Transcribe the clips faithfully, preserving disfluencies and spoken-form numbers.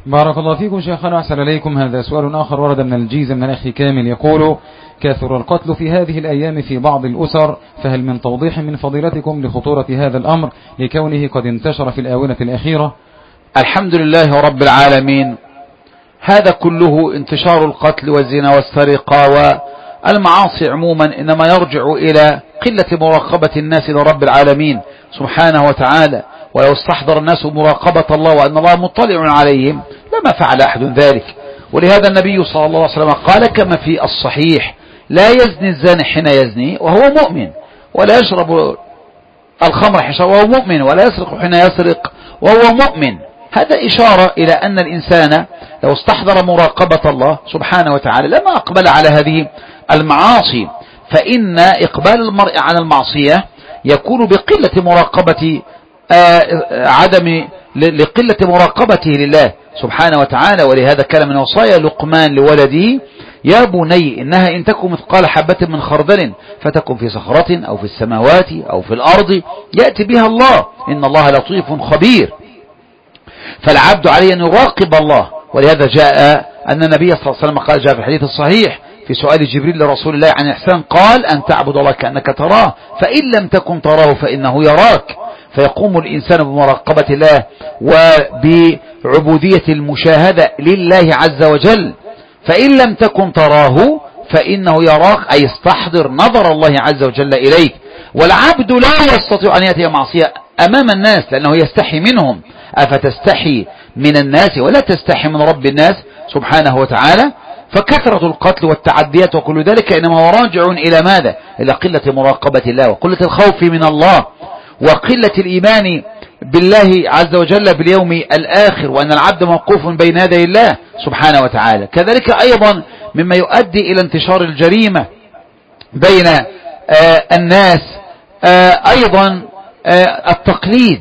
بارك الله فيكم شيخنا أحسن إليكم. هذا سؤال آخر ورد من الجيزة من الأخ كامل يقول: كثر القتل في هذه الأيام في بعض الأسر، فهل من توضيح من فضيلتكم لخطورة هذا الأمر لكونه قد انتشر في الآونة الأخيرة؟ الحمد لله رب العالمين. هذا كله انتشار القتل والزنا والسرقة والمعاصي عموما إنما يرجع إلى قلة مراقبة الناس لرب العالمين سبحانه وتعالى. ولو استحضر الناس مراقبة الله وأن الله مطلع عليهم لما فعل أحد ذلك. ولهذا النبي صلى الله عليه وسلم قال كما في الصحيح: لا يزني الزاني حين يزني وهو مؤمن، ولا يشرب الخمر حين يشرب وهو مؤمن، ولا يسرق حين يسرق وهو مؤمن. هذا إشارة إلى أن الإنسان لو استحضر مراقبة الله سبحانه وتعالى لما أقبل على هذه المعاصي، فإن إقبال المرء على المعصية يكون بقلة مراقبة عدم لقلة مراقبته لله سبحانه وتعالى. ولهذا كان من وصايا لقمان لولده: يا بني إنها إن تكن مثقال حبة من خردل فتكن في صخرة أو في السماوات أو في الأرض يأتي بها الله إن الله لطيف خبير. فالعبد عليه أن يراقب الله. ولهذا جاء أن النبي صلى الله عليه وسلم قال، جاء في الحديث الصحيح في سؤال جبريل لرسول الله عن الإحسان، قال: أن تعبد الله كأنك تراه فإن لم تكن تراه فإنه يراك. فيقوم الإنسان بمراقبة الله وبعبودية المشاهدة لله عز وجل. فإن لم تكن تراه فإنه يراك، أي استحضر نظر الله عز وجل إليك. والعبد لا يستطيع أن يأتي معصية أمام الناس لأنه يستحي منهم. أفتستحي من الناس ولا تستحي من رب الناس سبحانه وتعالى؟ فكثرة القتل والتعديات وكل ذلك إنما هو راجع إلى ماذا؟ إلى قلة مراقبة الله وقلة الخوف من الله وقلة الإيمان بالله عز وجل باليوم الآخر، وأن العبد موقوف بين يدي الله سبحانه وتعالى. كذلك أيضا مما يؤدي إلى انتشار الجريمة بين آه الناس آه أيضا آه التقليد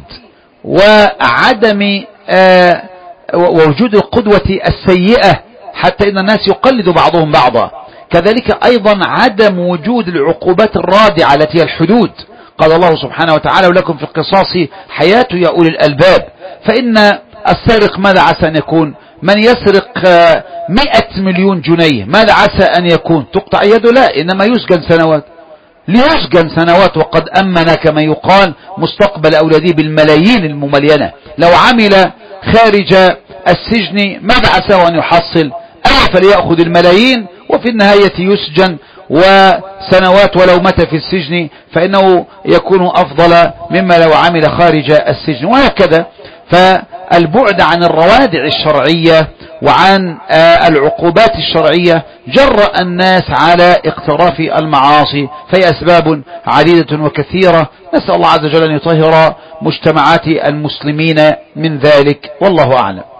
وعدم آه ووجود القدوة السيئة حتى إن الناس يقلد بعضهم بعضا. كذلك أيضا عدم وجود العقوبات الرادعة التي هي الحدود. قال الله سبحانه وتعالى: ولكم في القصاص حياة يا أولي الألباب. فإن السارق ماذا عسى أن يكون؟ من يسرق مئة مليون جنيه ماذا عسى أن يكون؟ تقطع يده؟ لا، إنما يسجن سنوات. ليسجن سنوات وقد أمن كما يقال مستقبل أولاده بالملايين المملينة. لو عمل خارج السجن ماذا عسى أن يحصل؟ ألا فليأخذ الملايين وفي النهاية يسجن وسنوات، ولو مات في السجن فإنه يكون أفضل مما لو عمل خارج السجن، وهكذا. فالبعد عن الروادع الشرعية وعن العقوبات الشرعية جرأ الناس على اقتراف المعاصي، فهي أسباب عديدة وكثيرة. نسأل الله عز وجل أن يطهر مجتمعات المسلمين من ذلك، والله أعلم.